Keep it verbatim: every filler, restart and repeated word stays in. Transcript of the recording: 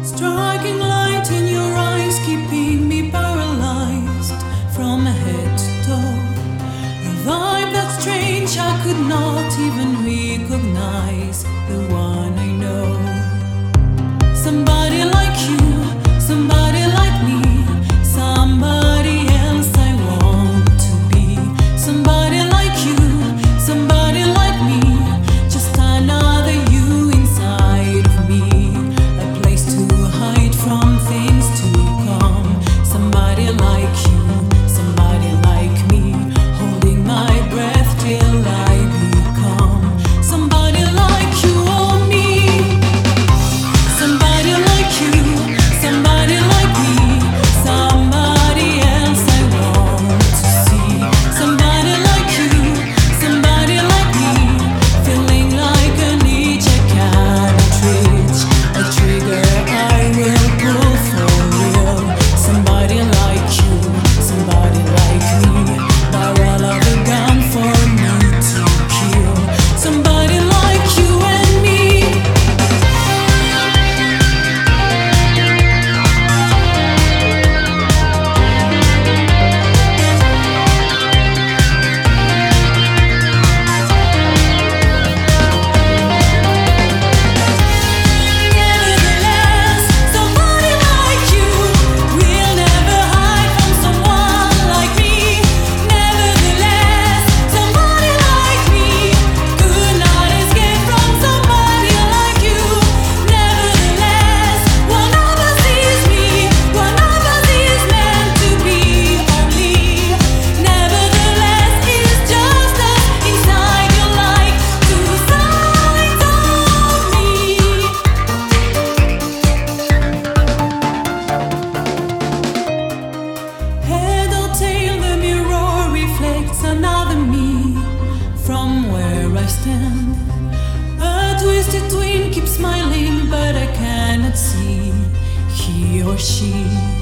Striking light in your eyes, keeping me paralyzed from head to toe. A vibe that's strange, I could not even recognize the one I know. Somebody like you, somebody like me, somebody else I want to be. Somebody like you, somebody like me, just another you inside of me. A place to hide from things to come. Somebody like you, somebody like me, holding my breath till I become somebody like you or me. Somebody like you, somebody like me, somebody else I want to see. Somebody like you, somebody like me, feeling like an itch I cannot reach, a trigger I will pull for real. Somebody like you, somebody like me, barrel of a gun for me to kill. Somebody like you and me. Nevertheless, somebody like you will never hide from someone like me. Nevertheless, somebody like me could not escape from somebody like you. Nevertheless, one of us is me, one of us is meant to be only. Nevertheless, it's just us inside your light, two sides of me. Head or tail, the mirror reflects another me from where I stand. A twisted twin keeps smiling, but I cannot see he or she.